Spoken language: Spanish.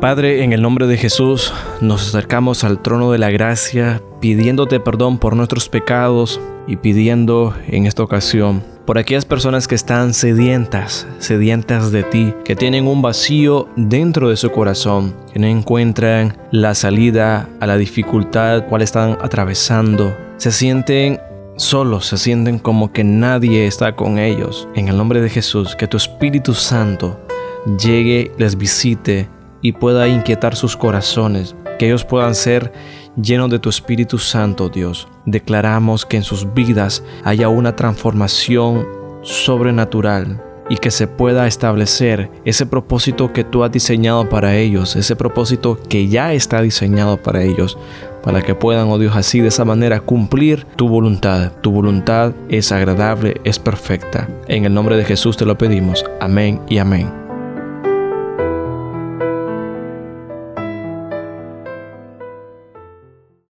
Padre, en el nombre de Jesús, nos acercamos al trono de la gracia, pidiéndote perdón por nuestros pecados y pidiendo en esta ocasión por aquellas personas que están sedientas de ti, que tienen un vacío dentro de su corazón, que no encuentran la salida a la dificultad cual están atravesando. Se sienten solos, se sienten como que nadie está con ellos. En el nombre de Jesús, que tu Espíritu Santo llegue, les visite y pueda inquietar sus corazones, que ellos puedan ser llenos de tu Espíritu Santo, Dios. Declaramos que en sus vidas haya una transformación sobrenatural y que se pueda establecer ese propósito que tú has diseñado para ellos, ese propósito que ya está diseñado para ellos, para que puedan, oh Dios, así de esa manera cumplir tu voluntad. Tu voluntad es agradable, es perfecta. En el nombre de Jesús te lo pedimos. Amén y amén.